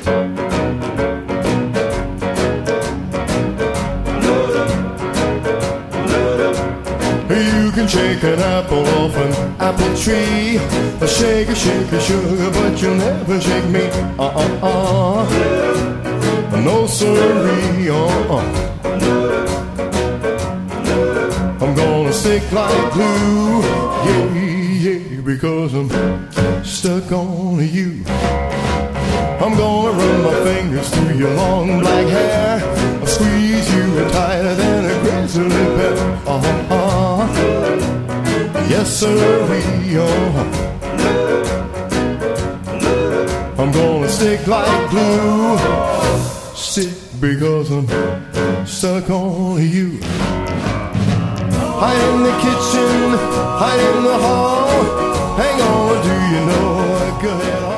You can shake an apple off an apple tree. Shake a sugar, but you'll never shake me. No siree. I'm gonna stick like glue. Yeah, yeah, because I'm stuck on you. I'm gonna run my fingers through your long black hair. I'll squeeze you tighter than a grizzly bear. Yes, sirree. I'm gonna stick like glue. Stick because I'm stuck on you. Hide in the kitchen, hide in the hall. Hang on, do you know a good